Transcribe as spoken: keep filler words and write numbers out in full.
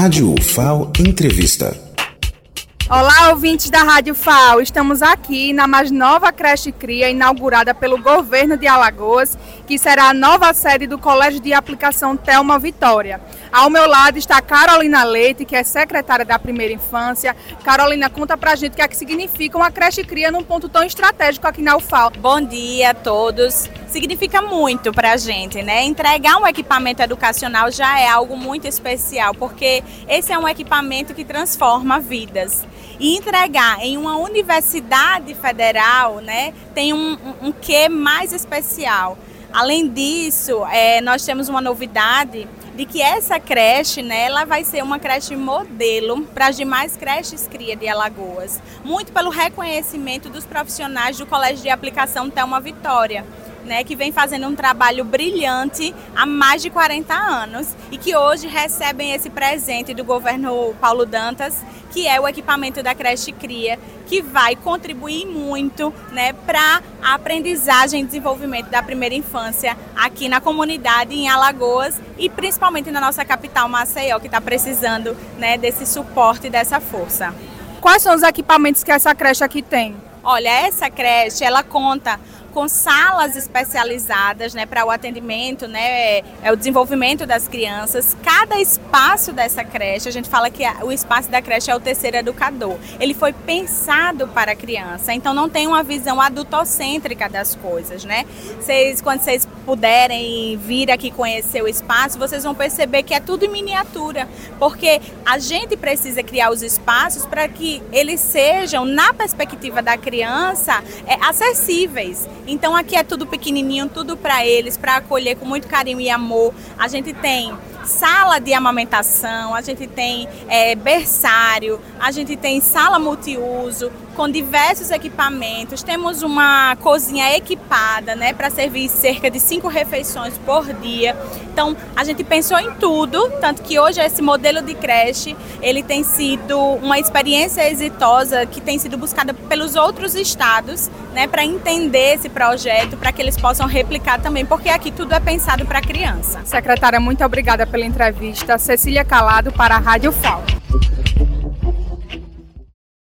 Rádio U F A O Entrevista. Olá, ouvintes da Rádio F A O. Estamos aqui na mais nova creche Cria, inaugurada pelo governo de Alagoas, que será a nova sede do Colégio de Aplicação Thelma Vitória. Ao meu lado está Carolina Leite, que é secretária da Primeira Infância. Carolina, conta pra gente o que é que significa uma creche Cria num ponto tão estratégico aqui na U F A O. Bom dia a todos. Significa muito pra gente, né? Entregar um equipamento educacional já é algo muito especial, porque esse é um equipamento que transforma vidas. E entregar em uma universidade federal, né, tem um, um, um quê mais especial. Além disso, é, nós temos uma novidade de que essa creche, né, ela vai ser uma creche modelo para as demais creches Cria de Alagoas, muito pelo reconhecimento dos profissionais do Colégio de Aplicação Thelma Vitória, né, que vem fazendo um trabalho brilhante há mais de quarenta anos e que hoje recebem esse presente do governo Paulo Dantas, que é o equipamento da creche Cria, que vai contribuir muito, né, para a aprendizagem e desenvolvimento da primeira infância aqui na comunidade, em Alagoas e principalmente na nossa capital, Maceió, que está precisando, né, desse suporte e dessa força. Quais são os equipamentos que essa creche aqui tem? Olha, essa creche, ela conta com salas especializadas, né, para o atendimento, né, é o desenvolvimento das crianças. Cada espaço dessa creche, a gente fala que o espaço da creche é o terceiro educador. Ele foi pensado para a criança, então não tem uma visão adultocêntrica das coisas, né? Vocês, quando vocês puderem vir aqui conhecer o espaço, vocês vão perceber que é tudo em miniatura, porque a gente precisa criar os espaços para que eles sejam, na perspectiva da criança, é, acessíveis. Então aqui é tudo pequenininho, tudo para eles, para acolher com muito carinho e amor. A gente tem sala de amamentação, a gente tem é, berçário, a gente tem sala multiuso com diversos equipamentos. Temos uma cozinha equipada, né, para servir cerca de cinco refeições por dia. Então a gente pensou em tudo, tanto que hoje esse modelo de creche ele tem sido uma experiência exitosa que tem sido buscada pelos outros estados, né, para entender esse projeto, para que eles possam replicar também, porque aqui tudo é pensado para a criança. Secretária, muito obrigada pela entrevista. Cecília Calado para a Rádio F A O.